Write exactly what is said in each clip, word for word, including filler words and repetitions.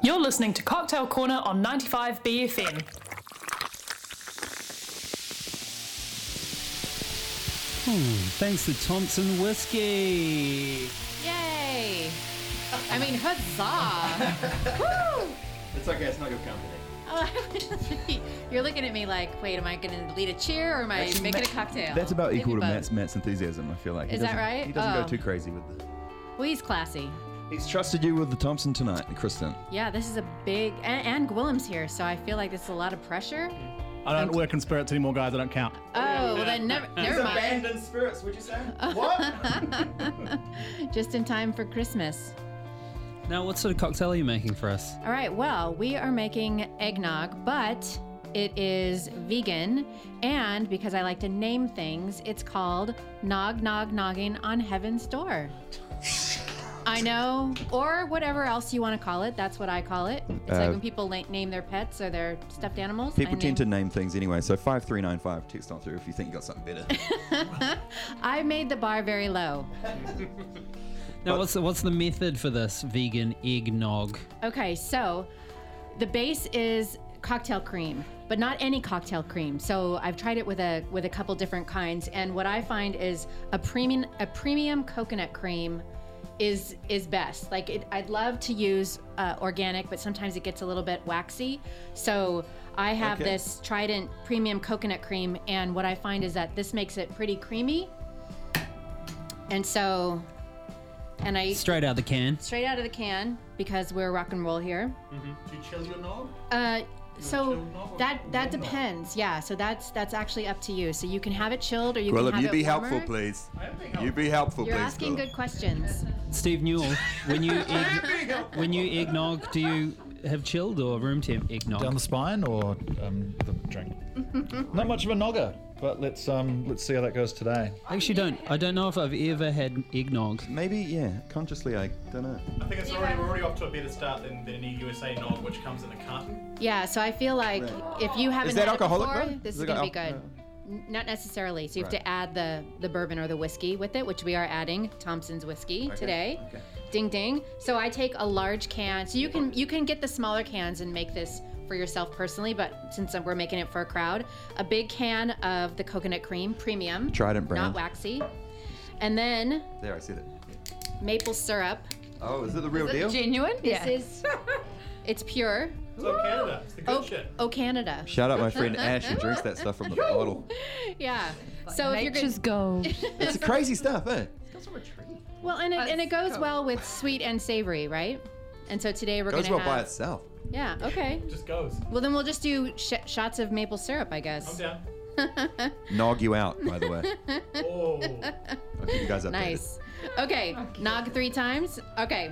You're listening to Cocktail Corner on ninety-five B F M. Hmm, thanks to Thompson Whiskey. Yay! I mean, huzzah! Woo! It's okay, it's not your company. Oh, you're looking at me like, wait, am I going to lead a cheer or am I Actually, making Matt- a cocktail? That's about Maybe equal to both. Matt's, Matt's enthusiasm, I feel like. He Is that doesn't- right? He doesn't Oh. go too crazy with it. Well, he's classy. He's trusted you with the Thompson tonight, Kristen. Yeah, this is a big, and, and Gwillim's here, so I feel like this is a lot of pressure. I don't work in spirits anymore, guys. I don't count. Oh, well then never, never mind. abandoned spirits, would you say? What? Just in time for Christmas. Now, what sort of cocktail are you making for us? All right, well, we are making eggnog, but it is vegan, and because I like to name things, it's called Nog Nog Nogging on Heaven's Door. I know, or whatever else you want to call it. That's what I call it. It's Uh, like when people la- name their pets or their stuffed animals. People I tend to name- name things anyway, so five three nine five, text on through if you think you got something better. I made the bar very low. Now, what's the, what's the method for this vegan eggnog? Okay, so the base is cocktail cream, but not any cocktail cream. So I've tried it with a with a couple different kinds, and what I find is a premium a premium coconut cream is is best. Like it, I'd love to use uh, organic, but sometimes it gets a little bit waxy. So I have Okay. this Trident premium coconut cream, and what I find is that this makes it pretty creamy. And so, and I Straight out the can. straight out of the can because we're rock and roll here. Do you chill your nog? Uh, so chilled nog or that that warm nog? depends. Yeah, so that's that's actually up to you. So you can have it chilled or you Well, can if have you it be warmer. helpful, please. I am being You helpful. be helpful, You're please. asking Bill. good questions. Steve Newell, when you egg, when you eggnog, do you have chilled or room temp eggnog? Down the spine or um, the drink? Not much of a nogger, but let's um let's see how that goes today. I actually don't. I don't know if I've ever had eggnog. Maybe, yeah, consciously, I don't know. I think it's already we're already off to a better start than, than any U S A nog, which comes in a carton. Yeah, so I feel like if you haven't that had alcoholic, it before, though? this Is is it gonna be got good. al- N- Not necessarily. So you have Right. to add the the bourbon or the whiskey with it, which we are adding Thompson's whiskey Okay, today. okay. Ding ding. So I take a large can. So you can you can get the smaller cans and make this for yourself personally, but since we're making it for a crowd, a big can of the coconut cream, premium, Trident brand. not waxy, and then There, I see that. maple syrup. Oh, is it the real deal? Genuine? This is it's pure. It's like Canada. It's the good Oh, shit. oh Canada. Shout out my friend Ash who drinks that stuff from the bottle. Yeah. So if you're Nature's good, gold. It's crazy stuff, eh? well, and it, and it That's goes cool. well with sweet and savory, right? And so today we're Goes gonna well by have. itself. Yeah. Okay. Just goes. Well, then we'll just do sh- shots of maple syrup, I I'm guess. down. Nog you out, by the way. Oh. I'll keep you guys updated. Nice. Okay. Nog three times. Okay.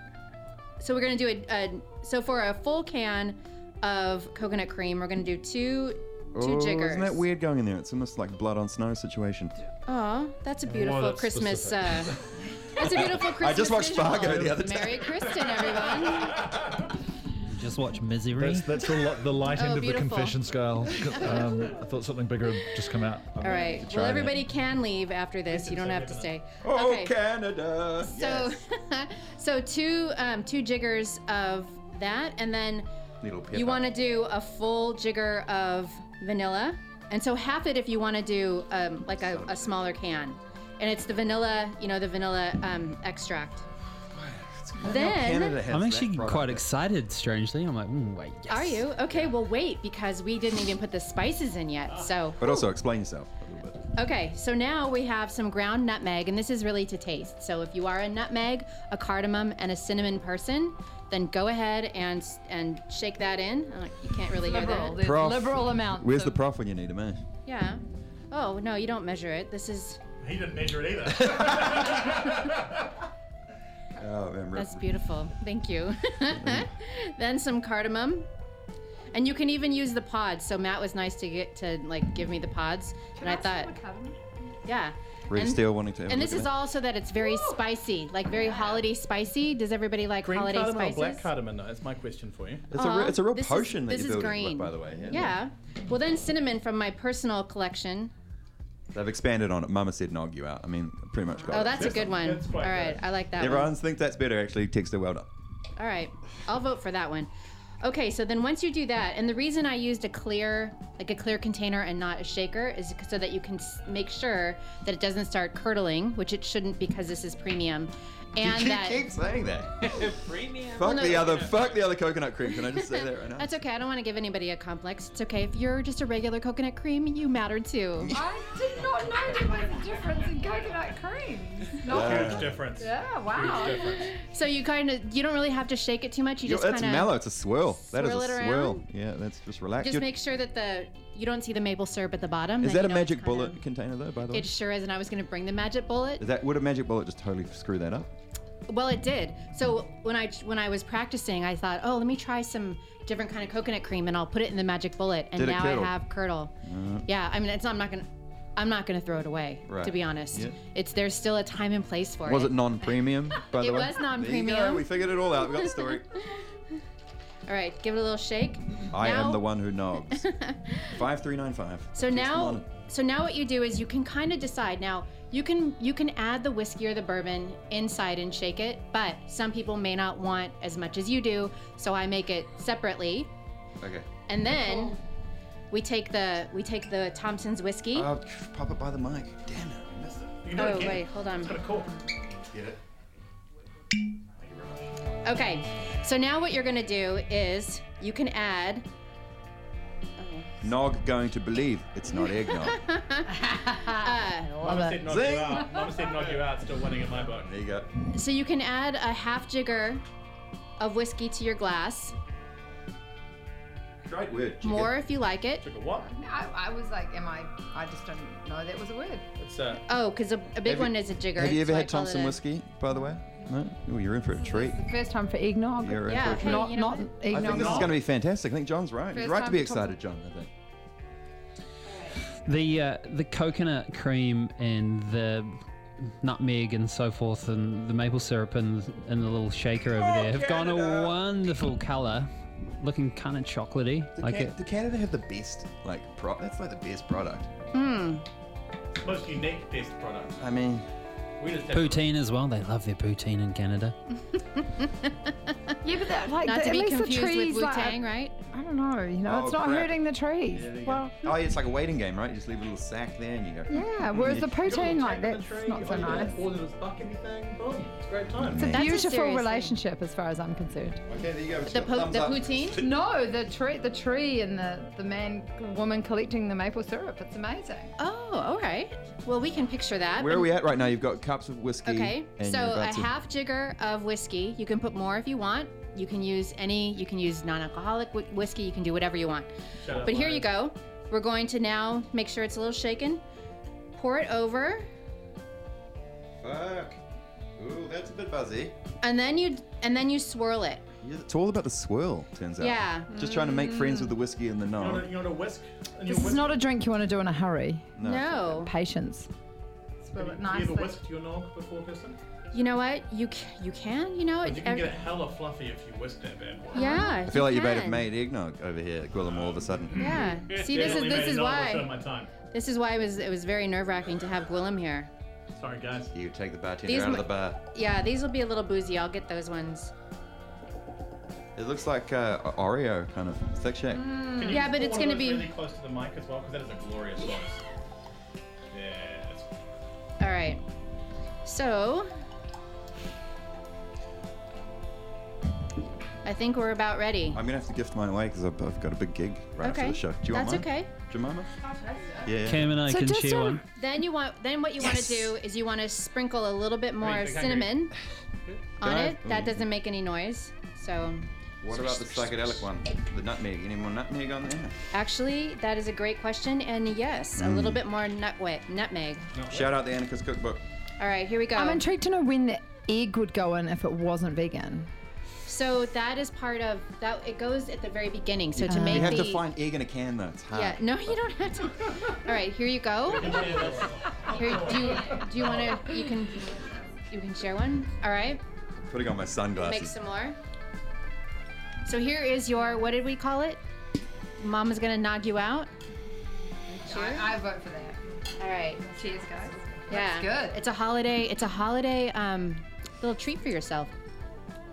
So we're gonna do a, a so for a full can of coconut cream, we're gonna do two two Oh, jiggers. isn't that weird going in there? It's almost like blood on snow situation. Aw, that's a beautiful that's Christmas. Uh, that's a beautiful Christmas. I just watched visual. Fargo the other day. Merry Kristen, everyone. Just watch Misery. That's that's the, li- the light Oh, end of beautiful. the confession scale. Um, I thought something bigger had just come out. All right. try Well, that. everybody can leave after this. You don't say have to no. stay. Oh, Okay. Canada! So, yes. so two um, two jiggers of that, and then Little pepper. you want to do a full jigger of vanilla, and so half it if you want to do um, like a, a smaller can, and it's the vanilla, you know, the vanilla um, extract. Then, Canada has I'm that actually product. quite excited. Strangely, I'm like, mm, wait, yes. are you okay? Well, wait, because we didn't even put the spices in yet. So, But also explain yourself a little bit. okay, so now we have some ground nutmeg, and this is really to taste. So if you are a nutmeg, a cardamom, and a cinnamon person, then go ahead and and shake that in. Oh, you can't really hear Liberal. that. There's Prof, liberal amounts. Where's of- the prof when you need him, eh? Yeah. Oh no, you don't measure it. This is He didn't measure it either. Oh, man, that's beautiful. Thank you. Then some cardamom. And you can even use the pods. So Matt was nice to get to like give me the pods. And I thought, yeah. Reed And- Steele wanting to have a And look this at is it. all so that it's very spicy, like very holiday spicy. Does everybody like Green holiday cardamom spices? or black cardamom? No, that's my question for you. It's, a, Aw, re- it's a real this is- potion that this you're is building, green. by the way. Yeah. Well, then cinnamon from my personal collection. They've expanded on it. Mama said nog you out. I mean, pretty much got Oh, it. that's a good one. That's All quite right, good. I like that Everyone one. thinks that's better, actually. Text her well done. All right, I'll vote for that one. Okay, so then once you do that, and the reason I used a clear, like a clear container and not a shaker is so that you can s- make sure that it doesn't start curdling, which it shouldn't because this is premium. And you that keep saying that. Premium. Fuck no, the no, other, no. fuck the other coconut cream. Can I just say that right now? That's okay. I don't want to give anybody a complex. It's okay. If you're just a regular coconut cream, you matter too. I did not know there was a difference in coconut creams. No. Yeah. Huge difference. Yeah, wow. Huge difference. So you kind of, you don't really have to shake it too much. You Yo, just that's kind of mellow. It's a swirl. That is swirl a it around. swirl. Yeah, that's just relax. just You're- make sure that the you don't see the maple syrup at the bottom. Is then that a you know it's magic kinda- bullet container though? By the way, It sure is, and I was going to bring the magic bullet. is that would a magic bullet just totally screw that up? Well, it did. So when I when I was practicing, I thought, oh, let me try some different kind of coconut cream, and I'll put it in the magic bullet. And Did it now curdle? I have curdle. Yeah, I mean, it's I'm not gonna. I'm not going to throw it away, Right. to be honest. Yeah. It's there's still a time and place for Was it. it non-premium? By the It way, was There you go. non-premium. We figured it all out. We got the story. All right, give it a little shake. I Now- am the one who nogs. Five three nine five. So now, so now what you do is you can kind of decide. Now you can you can add the whiskey or the bourbon inside and shake it, but some people may not want as much as you do. So I make it separately, Okay. and then we take the we take the Thompson's whiskey. Oh, pop it by the mic. Damn it, I missed it. You can do Oh, it again. wait, hold on. It's got a cork. Get it? Okay, so now what you're gonna do is you can add. Nog going to believe it's not eggnog. Uh, Mama said knock Zing. you out. Mama said knock you out. Still winning in my book. There you go. so you can add a half jigger of whiskey to your glass. Great word. Did you More if you like it. Took a what? I, I was like, am I? I just don't know that was a word. It's uh. Oh, because a, a big Have you- one is a jigger. Have you ever so I had call it Thompson a- whiskey, by the way? No? Oh, you're in for a treat. The first time for eggnog. You're in Yeah, for a hey, treat. Not you know not what? I eggnog. think this is not- going to be fantastic. I think John's right. He's First right to time be for excited, John, I think. The uh, the coconut cream and the nutmeg and so forth, and the maple syrup and and the little shaker over there have gone a Canada. wonderful colour, looking kind of chocolatey. Do, Like Can- it. do Canada have the best, like, pro- that's like the best product. Most unique best product. I mean, We just have Poutine as well. They love their poutine in Canada. Yeah, but that, like, Not the, to at be least the confused with trees, Wu like, Tang, right? I don't know. You know, Oh, it's not crap. hurting the trees. yeah, there you well, go. Oh, yeah, it's like a waiting game, right? You just leave a little sack there and you go. yeah. Whereas the You got a little poutine, like tape in the that's tree, not so all you do is nice. pour in this bucket anything, boom. It's a great time. It's a That's a beautiful serious thing. relationship, as far as I'm concerned. Okay, there you go. The, po- the poutine? No, the tree, the tree, and the the man, woman collecting the maple syrup. It's amazing. Oh, all right. Well, we can picture that. Where but- are we at right now? You've got cups of whiskey. Okay, and so you're a about to- half jigger of whiskey. You can put more if you want. You can use any. You can use non-alcoholic whi- whiskey. You can do whatever you want. Shut up, But here Liz. you go. We're going to now make sure it's a little shaken. Pour it over, Fuck. Ooh, that's a bit buzzy. and then you and then you swirl it. Yeah, it's all about the swirl, turns out. Yeah. Just trying to make friends with the whiskey and the You want nog. to, you want to whisk? And you This is whisk, not a drink you want to do in a hurry. No. Patience. Swirl Have it you, have you ever nicely. whisked your nog before, Kirsten? You know what? You c- you can. You know. But it- you can ev- get it hella fluffy if you whisk that bad boy. yeah. I feel like you might have can. made eggnog over here at Gwilym all of a sudden. Yeah. See, this is Definitely this made is another return of why my time. this is why it was it was very nerve wracking to have Gwilym here. Sorry, guys. You take the bartender These out of mi- the bar. Yeah, these will be a little boozy. I'll get those ones. It looks like uh, Oreo kind of thick shake. Can you Yeah, but put it's one of gonna those be- really close to the mic as well, because that is a glorious voice. Yeah. That's... All right. So, I think we're about ready. I'm gonna have to gift mine away because I've, I've got a big gig right after Okay. the show. Do you That's want mine? okay. Jemima? Yeah. Cam and I So can just share sort one. of- Then you want then what you want to do is you want to sprinkle a little bit more Wait, okay, cinnamon on Can I- it. That doesn't make any noise. So, What about the psychedelic one? The nutmeg. Any more nutmeg on there? actually, that is a great question. And yes, a Mm. little bit more nutwet, nutmeg. Shout out the Anarchist Cookbook. All right, here we go. I'm intrigued to know when the egg would go in if it wasn't vegan. So that is part of that. It goes at the very beginning. So to make You have the to find egg in a can though. It's hard. yeah, no, you don't have to. All right, here you go. Here, do you do you want to? You can you can share one. All right, Putting on my make sunglasses. some more. So here is your what did we call it? Mama's gonna nog you out. Cheers. I vote for that. All right. Cheers, guys. Yeah. That's good. It's a holiday. It's a holiday um, little treat for yourself.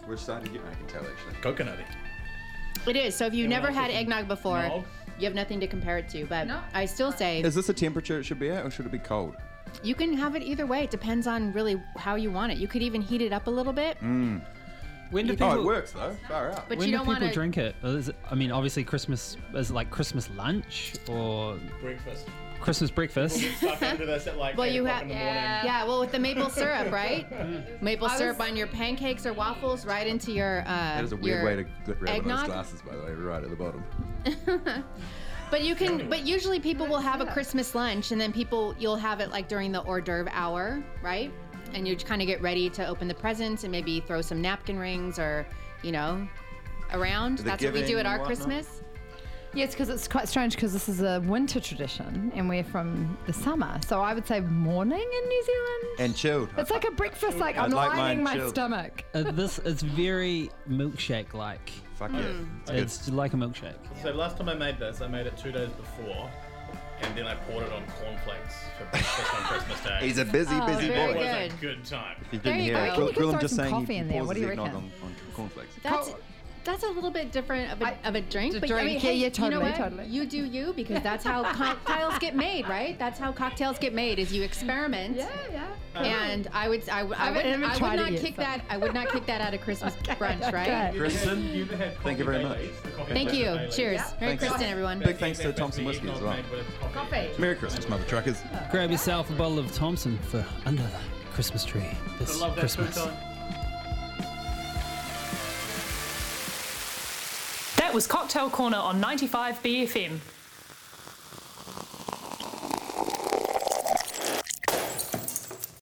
Which side did you? I can tell actually. Coconutty. It is. So if you've Anyone never else had with eggnog before, nog? you have nothing to compare it to. But No. I still say Is this the temperature it should be at, or should it be cold? you can have it either way. It depends on really how you want it. You could even heat it up a little bit, When do people? Oh, it works though. Far out. but When you do don't people want to. drink it? Is it? I mean, obviously Christmas is it like Christmas lunch or Breakfast. Christmas breakfast. Stuff into this at like Well, eight you o'clock have- in the Yeah. morning. Yeah, well, with the maple syrup, right? Maple I syrup was- on your pancakes or waffles, right into your. Uh, That is a weird your way to grab one of eggnog. those glasses, by the way, right at the bottom. But you can. But usually people will have a Christmas lunch, and then people you'll have it like during the hors d'oeuvre hour, right? And you kind of get ready to open the presents and maybe throw some napkin rings or, you know, around. The That's what we do giving at our and whatnot. Christmas. Yes, because it's quite strange because this is a winter tradition and we're from the summer. So I would say morning in New Zealand. And chilled. It's like a breakfast, like I'm I'd like lining mine my chilled. stomach. Uh, this it's very milkshake like. Fuck yeah. Mm. It's good. It's like a milkshake. So last time I made this, I made it two days before, and then I poured it on cornflakes for breakfast on Christmas Day. He's a busy, Oh, busy very it boy. was good. a good time. If you There didn't you hear go. it, I think you could Gwillem throw just some saying coffee he in there. pours What do his you eggnog reckon? on, on cornflakes. That's Co- that's a little bit different of a, I- of a drink. to But I drink, mean, yeah, hey, yeah, you know totally, what? totally. You do you because that's how cocktails get made, right? That's how cocktails get made. Is you experiment. Yeah, yeah. And I would, I, would- I haven't would, even I would tried it not yet, kick so. that. I would not kick that out of Christmas brunch, right? okay. Kristen, You ever had thank you coffee very much. Baileys? The coffee Thank you. Baileys? Cheers. Yeah. Merry Thanks. Christmas, everyone. Big thanks to That's Thompson the Whiskey as eggnog well. made with Coffee. Merry Christmas, mother truckers. Grab yourself a bottle of Thompson for under the Christmas tree I this love that Christmas. futon. That was Cocktail Corner on ninety-five B F M.